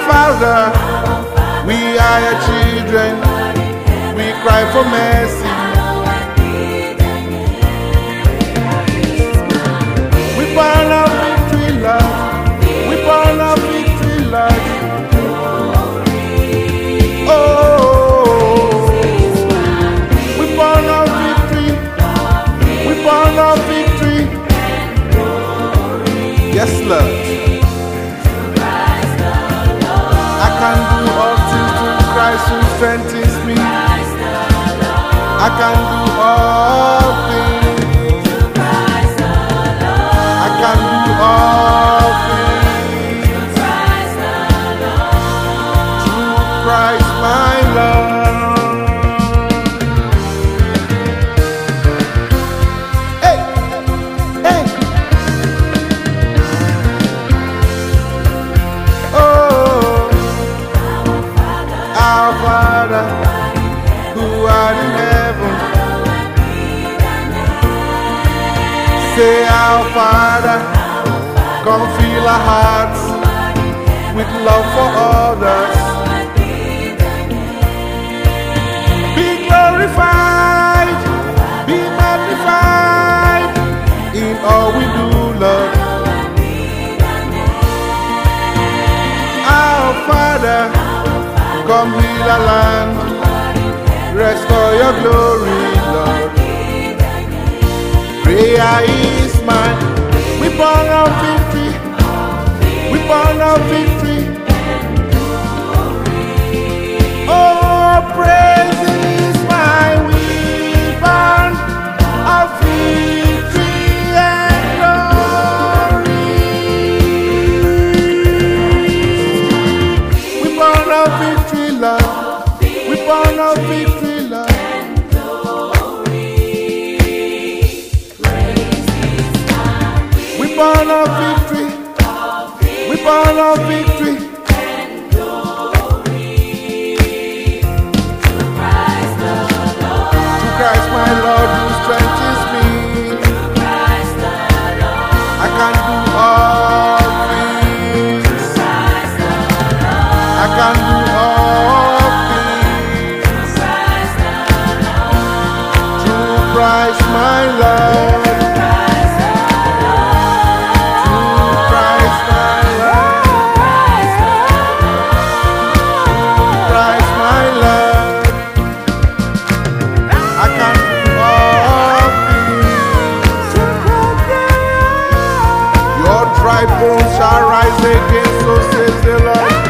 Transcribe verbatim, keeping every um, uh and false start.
Father, we are your children. We cry for mercy. We burn our victory, Lord. We burn our victory, Lord. Oh, we burn our victory. We burn our victory. Yes, Lord. I can do all things through Christ who strengthens me. I can do all things. I can do all things through Christ my Lord. Hey, hey. Oh, our Father who art in heaven. Say, our Father, come fill our hearts with love for others. Be glorified, be magnified in all we do, Lord. Our Father, come heal our land, restore your glory, Lord. Prayer is mine. We burn our victory. We burn our victory. Oh, praise is mine. We burn our victory and glory. We burn our victory, Lord. We burn our victory, Lord. We burn our victory. We burn our victory. To Christ my Lord who strengthens me. I can do all things. I can do all things through Christ my Lord. Dry bones shall rise again, so says the Lord.